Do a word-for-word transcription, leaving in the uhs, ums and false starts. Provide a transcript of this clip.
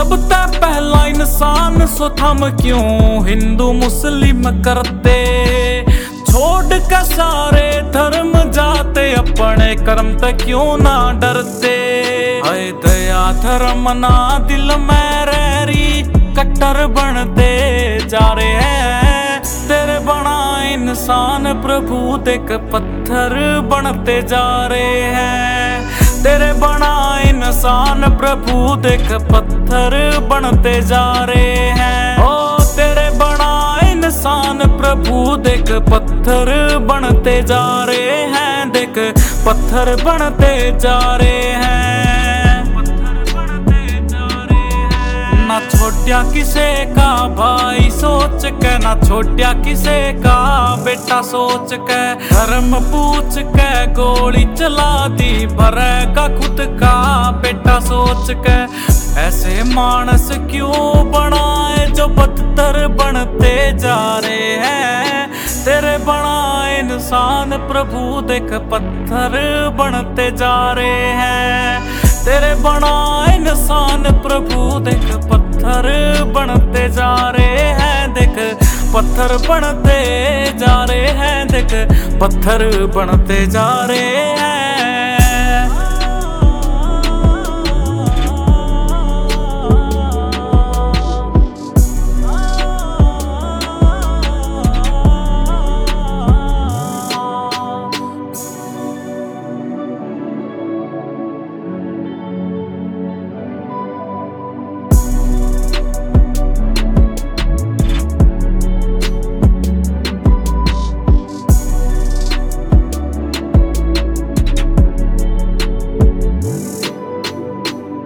सबसे पहला इंसान सो थम क्यों हिंदू मुस्लिम करते। छोड़ के सारे धर्म जाते अपने कर्म तक क्यों ना डरते। हाय दया धर्म ना दिल में रहरी कट्टर बनते जा रहे हैं। तेरे बना इंसान प्रभु देख पत्थर बनते जा रहे हैं। तेरे बना इंसान प्रभु देख पत्थर बनते जा रहे हैं। ओ तेरे बना इंसान प्रभु देख पत्थर बनते जा रहे हैं। देख पत्थर बनते जा रहे हैं। पत्थर बनते जा रहे हैं। ना छोटिया किसे का भाई सोच के, ना छोटिया किसे का बेटा सोच के। धर्म पूछ के गोली चला दी भरेगा खुद का बेटा सोच के। ऐसे मानस क्यों बनाए जो बदतर बनते जा रहे हैं। तेरे बना इंसान प्रभु देख पत्थर बनते जा रहे हैं। तेरे बना इंसान प्रभु देख पत्थर बनते जा रहे हैं। देख पत्थर बनते जा रहे हैं। देख पत्थर बनते जा रहे हैं।